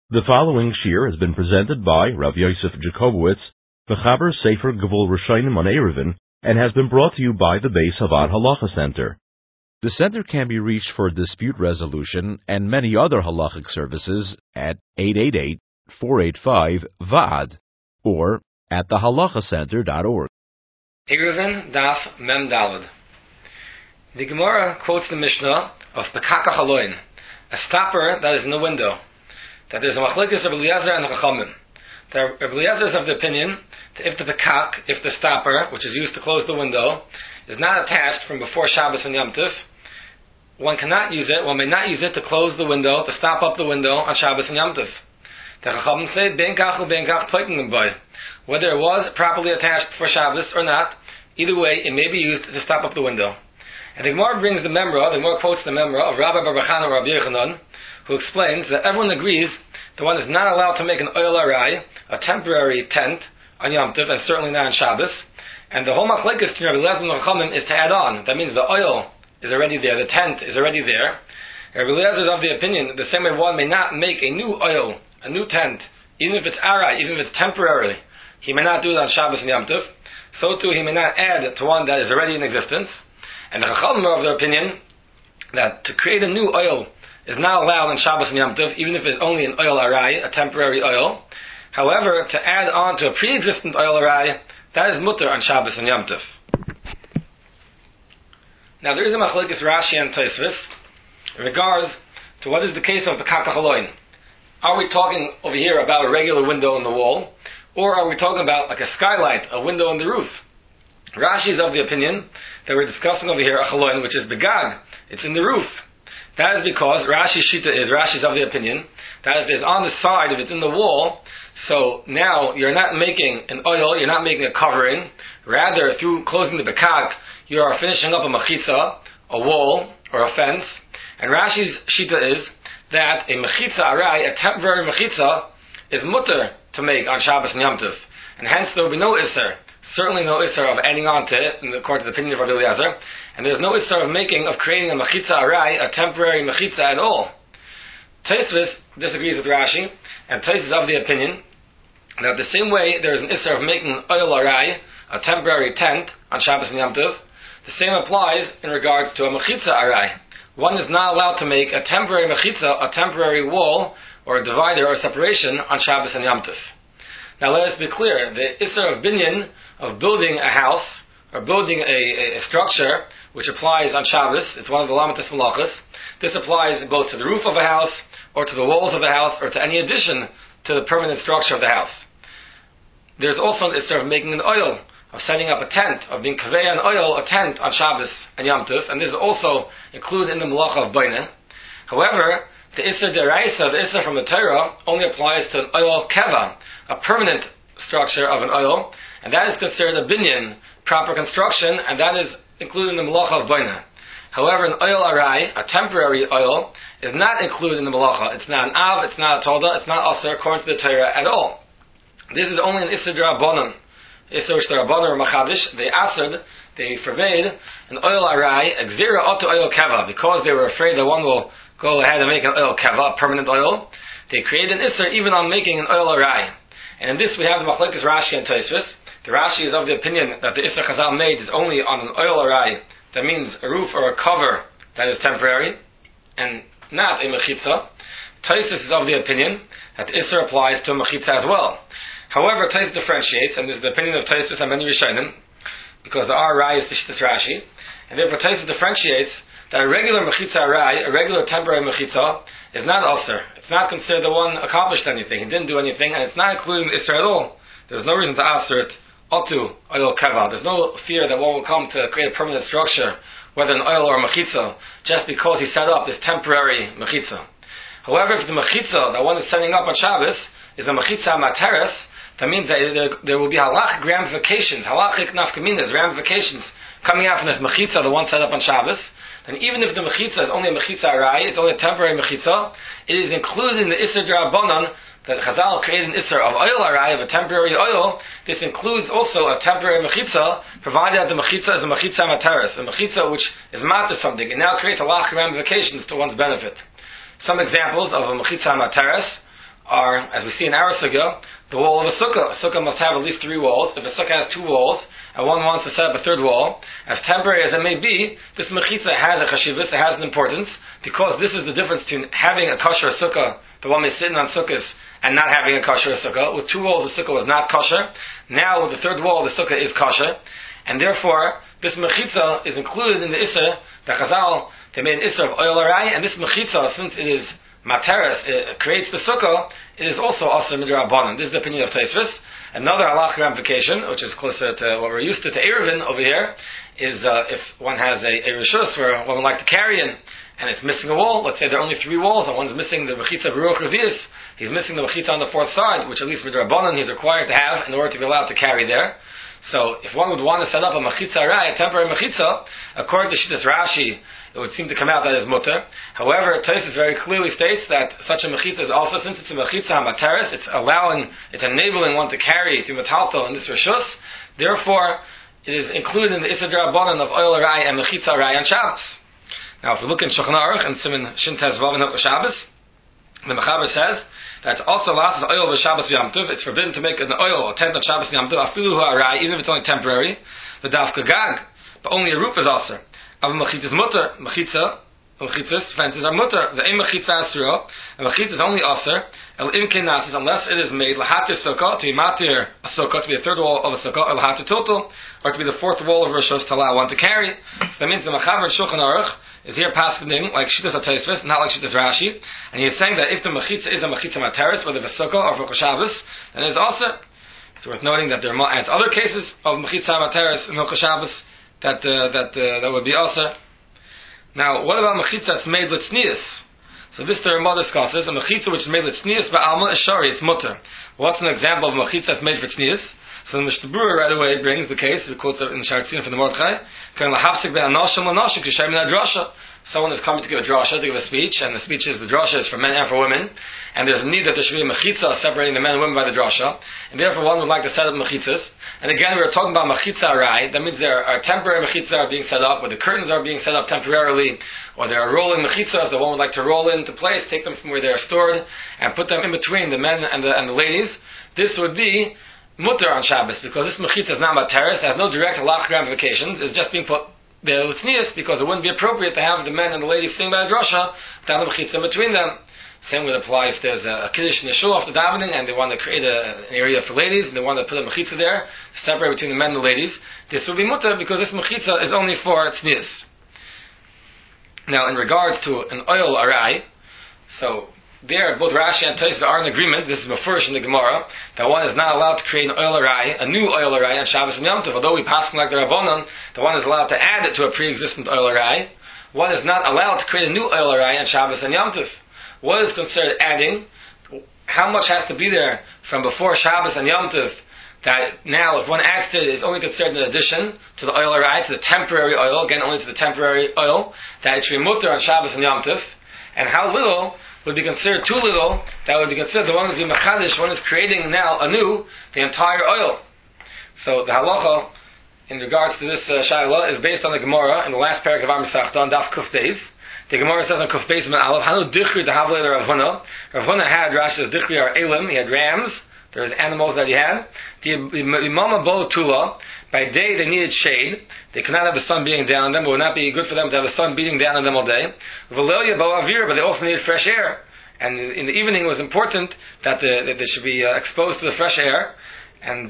The following shir has been presented by Rav Yosef Jacobowitz, Mechaber Sefer Gevul Rishonim on Eruvin, and has been brought to you by the Beis Havad Halacha Center. The center can be reached for dispute resolution and many other halachic services at 888-485-VAD or at thehalachacenter.org. Eruvin Daf Mem Daled. The Gemara quotes the Mishnah of Pekaka Haloin, a stopper that is in the window. That there's a machlekes of Eliezer and the Chachamim. Eliezer is of the opinion that if the pekak, if the stopper, which is used to close the window, is not attached from before Shabbos and Yom Tov, one cannot use it, one may not use it to close the window, to stop up the window on Shabbos and Yom Tov. The Chachamim say, ben kach u ben kach toiken boy. Whether it was properly attached for Shabbos or not, either way, it may be used to stop up the window. And the Gemara brings the Gemara quotes the memra of Rabbi Bar Bachana or Rabbi Yechanan, who explains that everyone agrees that one is not allowed to make an oil arai, a temporary tent, on Yom Tov, and certainly not on Shabbos. And the whole machlekes to Rabbi Eliezer and Chachamim is to add on. That means the oil is already there, the tent is already there. Rabbi Eliezer is of the opinion that the same way one may not make a new oil, a new tent, even if it's arai, even if it's temporary, he may not do it on Shabbos and Yom Tov. So too, he may not add to one that is already in existence. And the Chachamim are of the opinion that to create a new oil is not allowed on Shabbos and Yom Tov, even if it's only an oil arai, a temporary oil. However, to add on to a pre-existent oil arai, that is mutter on Shabbos and Yom Tov. Now there is a machlekes Rashi and Tosfos in regards to what is the case of the Pekaka Haloin. Are we talking over here about a regular window in the wall, or are we talking about like a skylight, a window on the roof? Rashi is of the opinion that we're discussing over here a Haloin, which is begag, it's in the roof. That is because Rashi's of the opinion that if it's on the side, if it's in the wall, so now you're not making an oil, you're not making a covering, rather through closing the bekak, you are finishing up a mechitza, a wall, or a fence. And Rashi's shita is that a mechitza arai, a temporary mechitza, is mutter to make on Shabbos and Yom Tov. And hence there will be no isser. Certainly no isser of adding on to it, according to the opinion of Rabbi Eliezer. And there's no isser of creating a mechitza arai, a temporary mechitza at all. Tosfos disagrees with Rashi, and Tosfos is of the opinion that the same way there is an isser of making an oil arai, a temporary tent, on Shabbos and Yom Tov, the same applies in regards to a mechitza arai. One is not allowed to make a temporary mechitza, a temporary wall, or a divider or separation on Shabbos and Yom Tov. Now let us be clear, the isser of binyan, of building a house, or building a structure, which applies on Shabbos, it's one of the lamatis malachas. This applies both to the roof of a house, or to the walls of the house, or to any addition to the permanent structure of the house. There's also an isser of making an oil, of setting up a tent, of being kaveya an oil, a tent on Shabbos and Yom Tov, and this is also included in the malacha of bainah. However, the isser deraisa, the isser from the Torah, only applies to an oil keva, a permanent structure of an oil, and that is considered a binyan, proper construction, and that is included in the malacha of bainah. However, an oil arai, a temporary oil, is not included in the malacha. It's not an av, it's not a tolda, it's not aser according to the Torah at all. This is only an isser d'Rabbanan. Isser which the Rabbanan or Machadish, they asered, they forbade an oil arai, exira oto oil keva, because they were afraid that one will go ahead and make an oil keva, a permanent oil. They created an isser even on making an oil arai. And in this we have the machlekes Rashi and Tosfos. The Rashi is of the opinion that the isser Chazal made is only on an oil arai, that means a roof or a cover that is temporary, and not a mechitza. Tosfos is of the opinion that the isser applies to a mechitza as well. However, Tosfos differentiates, and this is the opinion of Tosfos and many Rishonim, because the arai is the shittas Rashi, and therefore Tosfos differentiates that a regular mechitza arai, a regular temporary mechitza, is not aser. It's not considered the one accomplished anything. He didn't do anything, and it's not included in Isser at all. There's no reason to aser it otu oil keva. There's no fear that one will come to create a permanent structure, whether an oil or a mechitza, just because he set up this temporary mechitza. However, if the mechitza that one is setting up on Shabbos is a mechitza materes, that means that there will be halachic ramifications, halachic nafkaminas, ramifications coming out from this mechitza, the one set up on Shabbos. And even if the mechitza is only a mechitza arai, it's only a temporary mechitza, it is included in the isser d'Rabbanan that Chazal created an isser of oil arai, of a temporary oil. This includes also a temporary mechitza, provided that the mechitza is a mechitza materes, a mechitza which is matter something, and now creates halachic ramifications to one's benefit. Some examples of a mechitza materes are as we see in our sukkah, the wall of a sukkah. A sukkah must have at least 3 walls. If a sukkah has 2 walls, and one wants to set up a 3rd wall, as temporary as it may be, this mechitza has a chashivus, it has an importance, because this is the difference between having a kosher sukkah, the one that's sitting on sukkahs, and not having a kosher sukkah. With 2 walls, the sukkah was not kosher. Now, with the 3rd wall, the sukkah is kosher. And therefore, this mechitza is included in the Isser, the Chazal, they made an Isser of oil arai, and this mechitza, since it is materes, it creates the sukkah, it is also Asr Midrabanan. This is the opinion of Tosfos. Another halachic ramification, which is closer to what we're used to Eruvin over here, is if one has a rishus where one would like to carry in, and it's missing a wall. Let's say there are only 3 walls, and one's missing the mechitza Baruch Revius. He's missing the mechitza on the 4th side, which at least Midrabanan he's required to have in order to be allowed to carry there. So if one would want to set up a mechitza arai, a temporary mechitza, according to Shittas Rashi, it would seem to come out that is mutter. However, Tosfos very clearly states that such a mechitza is also, since it's a mechitza hamateres, it's enabling one to carry to metalto in this rishus. Therefore, it is included in the Issa D'Rabbanan of oil arai and mechitza arai on Shabbos. Now, if we look in Shulchan Aruch and Siman Shin Tes Vav in Shabbos, the Mechaber says that also lasts oil of Shabbos Yom Tov. It's forbidden to make an oil, a tent on Shabbos Yom Tov, afilu hu arai, even if it's only temporary. The dafka gag, but only a roof is also. Av mechitza is mutter. Mechitzas, fences are mutter. The ein mechitza asura, and mechitza is only aser. El imkin nasis, unless it is made lahatir sukkah, to be matir a sukkah, to be a 3rd wall of a sukkah, or lahatir total, or to be the 4th wall of rishos to allow one to carry. So that means the Mechaber in Shulchan Aruch is here passing like Shittas HaTosfos, not like Shittas Rashi, and he is saying that if the mechitza is a mechitza materes, whether it's a sukkah or for Shabbos, then it is aser. It's worth noting that there are other cases of mechitza materes in Hilchos Shabbos that would be aser. Now, what about mechitza that's made with tznius? So this the Ramah discusses. A mechitza which is made with tznius ba'alma is shari, it's mutter. What's an example of a mechitza that's made for tznius? So the Mishnah Berurah right away brings the case, we quote in Shartzin from the Mordechai, someone is coming to give a drasha, to give a speech, and the speech is, the drasha is for men and for women, and there's a need that there should be a mechitza separating the men and women by the drasha, and therefore one would like to set up mechitzas. And again, we're talking about mechitza arai, that means there are temporary mechitzas that are being set up, where the curtains are being set up temporarily, or there are rolling mechitzas that one would like to roll into place, take them from where they are stored, and put them in between the men and the ladies. This would be mutter on Shabbos, because this mechitza is not materes, it has no direct halachic ramifications, it's just being put there with tznius, because it wouldn't be appropriate to have the men and the ladies sitting by the drasha without the mechitza between them. Same would apply if there's a kiddush in the shul after davening and they want to create an area for ladies and they want to put a mechitza there, separate between the men and the ladies. This would be mutter because this mechitza is only for tznius. Now, in regards to an oil arai, so there both Rashi and Tosfos are in agreement. This is mafurish in the Gemara that one is not allowed to create an oil arai, a new oil arai on Shabbos and Yom Tov. Although we pass like the Rabbanon, the one is allowed to add it to a pre-existent oil arai. One is not allowed to create a new oil arai on Shabbos and Yom Tov. What is considered adding? How much has to be there from before Shabbos and Yom Tov that now, if one adds to it, is only considered an addition to the oil arai, to the temporary oil, again only to the temporary oil, that it should be mutter on Shabbos and Yom Tov, and how little would be considered too little, that would be considered the one who's being machadish, one is creating now anew the entire oil. So the halacha in regards to this shayla is based on the Gemara in the last paragraph of Amar Masechta on Daf Kuf Beis. The Gemara says on Kuf Beis Ben Aleph, Hanu dichri dehavle de Rav Huna. Rav Huna had, Rashi says, dichri are elim, he had rams, there's animals that he had. The imama bo tula, by day they needed shade, they could not have the sun beating down on them, it would not be good for them to have the sun beating down on them all day. V'lelia bo avir, but they also needed fresh air. And in the evening it was important that they should be exposed to the fresh air, and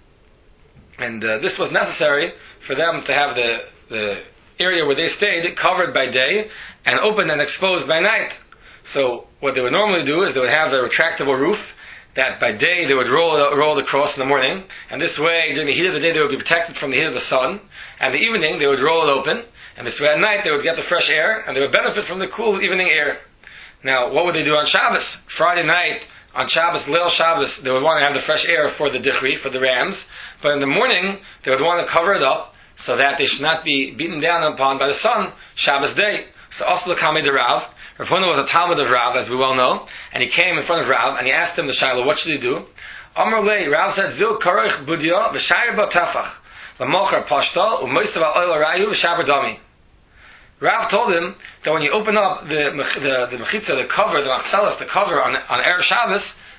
this was necessary for them to have the area where they stayed covered by day and open and exposed by night. So what they would normally do is they would have a retractable roof that by day they would roll it across in the morning, and this way during the heat of the day they would be protected from the heat of the sun, and the evening they would roll it open, and this way at night they would get the fresh air and they would benefit from the cool evening air. Now, what would they do on Shabbos? Friday night, on Shabbos, Leil Shabbos, they would want to have the fresh air for the dichri, for the rams, but in the morning, they would want to cover it up so that they should not be beaten down upon by the sun, Shabbos day. So also the Kami de Rav, Rav Huna was a Talmud of Rav, as we well know, and he came in front of Rav, and he asked him the Shiloh, what should he do? Amar Lei, Rav said, Zil Karoich Budya, V'shayr Ba Tafach, L'mocher Pashtal, U'moisav Al-Oil Rayu, V'shaber Dami. Rav told him that when you open up the mechitza, the cover, the machzelas, the cover on Erev Shabbos,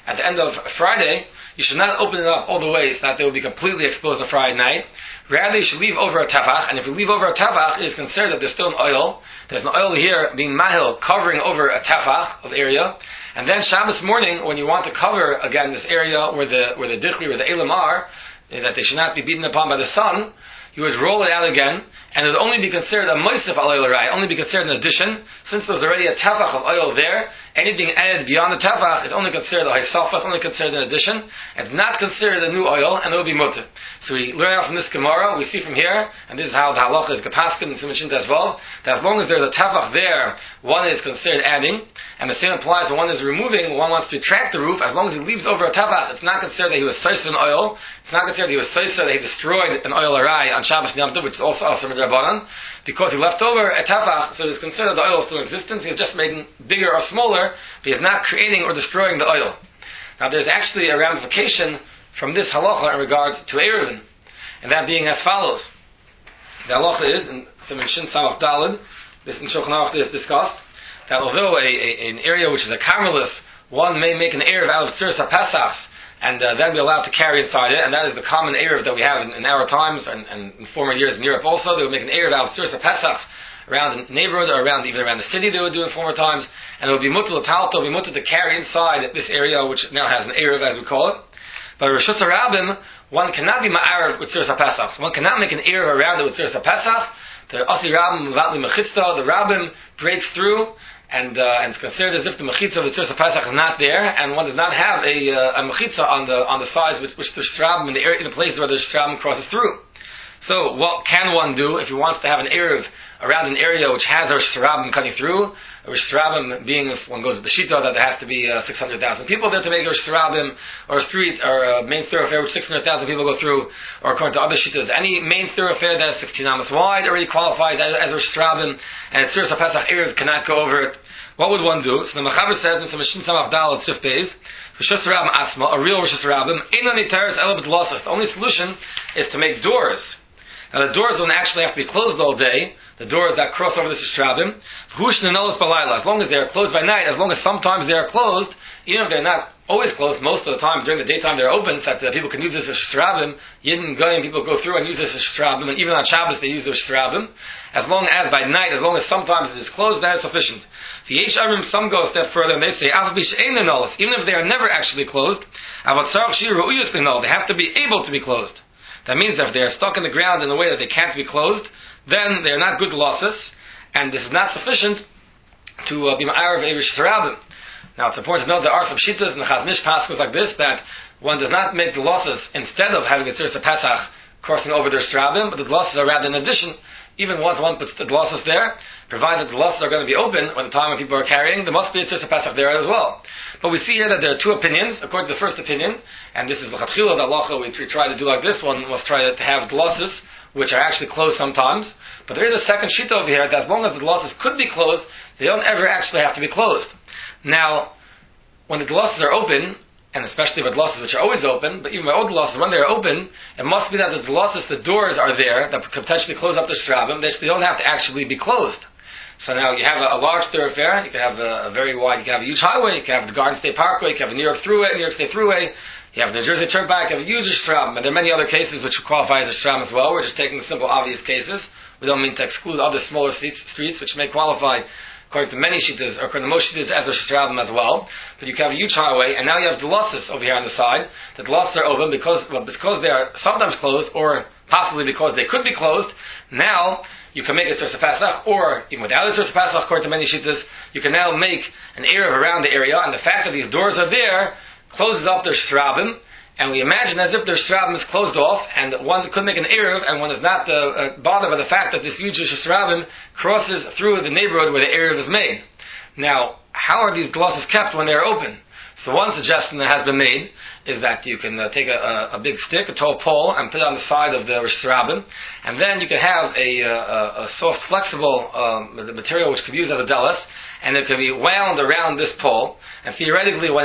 at the end of Friday, you should not open it up all the way so that they will be completely exposed on Friday night. Rather, you should leave over a tefach, and if you leave over a tefach, it is considered that there's still an oil. There's an oil here being mahil, covering over a tefach of area. And then Shabbos morning, when you want to cover again this area where the dichli, where the elam are, that they should not be beaten upon by the sun, you would roll it out again, and it would only be considered a moisef al oil arai, only be considered an addition, since there's already a tefach of oil there. Anything added beyond the tefach is only considered a haisafa, it's only considered an addition. It's not considered a new oil, and it will be mutter. So we learn out from this Gemara, we see from here, and this is how the halacha is gepaskin and simachin as well, that as long as there's a tefach there, one is considered adding, and the same applies when one is removing, one wants to retract the roof, as long as he leaves over a tefach, it's not considered that he was soiser in oil, it's not considered that he was soiser, that he destroyed an oil arai on Shabbos Yom Tov, which is also Asar Midrabanan, because he left over a tefach, so it's considered the oil is still in existence, he's just made bigger or smaller, but he is not creating or destroying the oil. Now there's actually a ramification from this halacha in regard to Eruvin, and that being as follows. The halacha is, in Siman Shin Samach Daled, this in Shulchan Aruch is discussed, that although an area which is a carmelus, one may make an Eruv out of Tzuras HaPesach, and then be allowed to carry inside it, and that is the common Eruv that we have in our times, and in former years in Europe also. They would make an Eruv out of Tzuras HaPesach around the neighborhood, or even around the city they would do in former times, and it would be mutter l'talto, it would be mutter to carry inside this area, which now has an Eruv, as we call it. But Rishus HaRabim, one cannot be ma'arav with Tzuras HaPesach. One cannot make an Eruv around it with Tzuras HaPesach. The Asi Rabim, Vatli Mechitza, the Rabim breaks through, and it's considered as if the mechitza of the Tzuras HaPesach is not there, and one does not have a mechitza on the sides which the Shrabim in the places where the Shrabim crosses through. So what can one do if he wants to have an Eruv around an area which has a Shrabim cutting through? A Shrabim being, if one goes to the Shita, that there has to be 600,000 people there to make a Shrabim, or a street, or a main thoroughfare which 600,000 people go through, or according to other Shitas, any main thoroughfare that is 16 amas wide already qualifies as a Shrabim, and it's Tzuras HaPesach Eruv cannot go over it. What would one do? So the Mechaber says in some Mishin Samach Daled Sif Beis, Rishus HaRabim Asma, a real Rishus HaRabim, Einan Niteres Ela B'Dlasas. The only solution is to make doors. Now the doors don't actually have to be closed all day. The doors that cross over the Shrabim, as long as they are closed by night, as long as sometimes they are closed, even if they're not always closed, most of the time during the daytime they're open, so that people can use this as Shrabim. Yidden Goyim people go through and use this as Shrabim, and even on Shabbos they use the Shrabim. As long as by night, as long as sometimes it is closed, that is sufficient. The Yesh Arim, some go a step further and they say, even if they are never actually closed, they have to be able to be closed. That means that if they are stuck in the ground in a way that they can't be closed, then they are not good losses, and this is not sufficient to be ma'arav Eruv Sharabim. Now it's important to note there are some shitas and the Chaznish Paschos like this, that one does not make the losses instead of having a Tzuras HaPesach crossing over their Sharabim, but the losses are rather in addition. Even once one puts the losses there, provided the losses are going to be open when the time when people are carrying, there must be a Tzuras HaPesach there as well. But we see here that there are two opinions. According to the first opinion, and this is l'chatchila, the halacha we try to do like this, one must try to have the losses, which are actually closed sometimes. But there is a second shita over here, that as long as the losses could be closed, they don't ever actually have to be closed. Now, when the losses are open, and especially with losses which are always open, but even by old losses, when they're open, it must be that the losses, the doors are there, that could potentially close up the Shrabim, they don't have to actually be closed. So now you have a large thoroughfare, you can have a very wide, you can have a huge highway, you can have the Garden State Parkway, you can have a New York State Thruway, you have the New Jersey Turnpike, you have a huge Shrabim, and there are many other cases which qualify as a Shrabim as well. We're just taking the simple, obvious cases. We don't mean to exclude other smaller streets which may qualify, according to many shittas, or according to most shittas, as a Shrabim as well. But you can have a huge highway, and now you have the losses over here on the side. The losses are open because they are sometimes closed, or possibly because they could be closed. Now you can make a Tzuras HaPesach, or even without a Tzuras HaPesach, according to many shittas, you can now make an Eruv around the area, and the fact that these doors are there closes up their Shrabim, and we imagine as if their Shrabim is closed off, and one could make an Eruv, and one is not bothered by the fact that this huge Shrabim crosses through the neighborhood where the Eruv is made. Now, how are these glosses kept when they are open? So one suggestion that has been made is that you can take a big stick, a tall pole, and put it on the side of the Shrabim, and then you can have a soft, flexible material which could be used as a delis, and it can be wound around this pole, and theoretically when it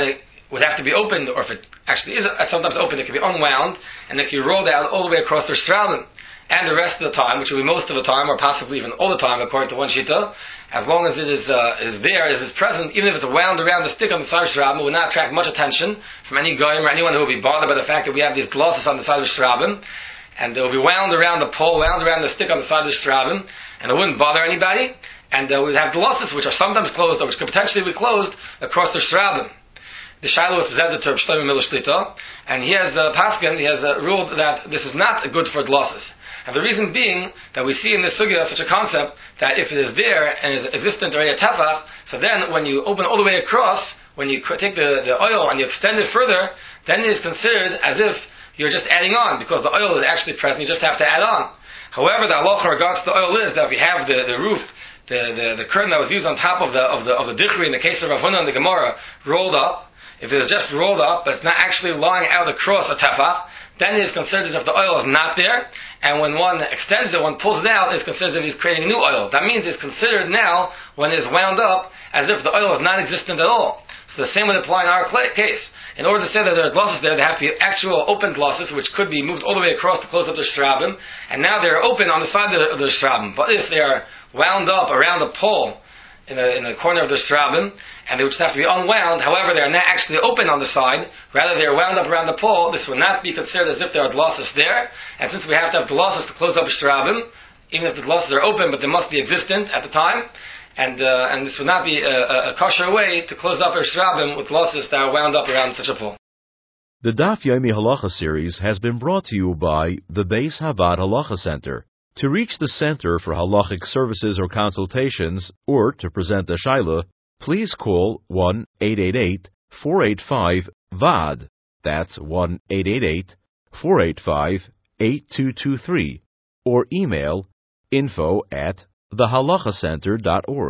would have to be opened, or if it actually is sometimes open, it can be unwound, and it can be rolled out all the way across the Shrabbim. And the rest of the time, which will be most of the time, or possibly even all the time, according to one shita, as long as it is there, is present, even if it's wound around the stick on the side of Shrabbim, it will not attract much attention from any goyim or anyone who will be bothered by the fact that we have these glosses on the side of Shrabbim, and it will be wound around the pole, wound around the stick on the side of the Shrabbim, and it wouldn't bother anybody, and we would have glosses which are sometimes closed, or which could potentially be closed across the Shrabbim. The Shiloh was presented to Shlomo Miller Shlita, and he has ruled that this is not good for glosses. And the reason being that we see in this sugya such a concept that if it is there and is existent already at tefach, so then when you open all the way across, when you take the oil and you extend it further, then it is considered as if you're just adding on, because the oil is actually present, you just have to add on. However, the halacha regards to the oil is that if we have the roof, the curtain that was used on top of the dichri in the case of Rav Huna and the Gemara rolled up, if it is just rolled up, but it's not actually lying out across a tefach, then it is considered as if the oil is not there, and when one extends it, one pulls it out, it's considered as if he's creating a new oil. That means it's considered now, when it's wound up, as if the oil is non-existent at all. So the same would apply in our case. In order to say that there are glosses there have to be actual open glosses, which could be moved all the way across to close up the Shrabbim, and now they're open on the side of the Shrabbim. But if they are wound up around the pole, in the corner of the Shrabbim, and they would just have to be unwound. However, they are not actually open on the side. Rather, they are wound up around the pole. This would not be considered as if there are glosses there. And since we have to have glosses to close up a Shrabbim, even if the glosses are open, but they must be existent at the time, and this would not be a kosher way to close up a Shrabbim with glosses that are wound up around such a pole. The Daf Yomi Halacha series has been brought to you by the Beis Havad Halacha Center. To reach the Center for Halachic Services or Consultations, or to present a Shaila, please call 1-888-485-VAD. That's 1-888-485-8223. Or email info@thehalachacenter.org.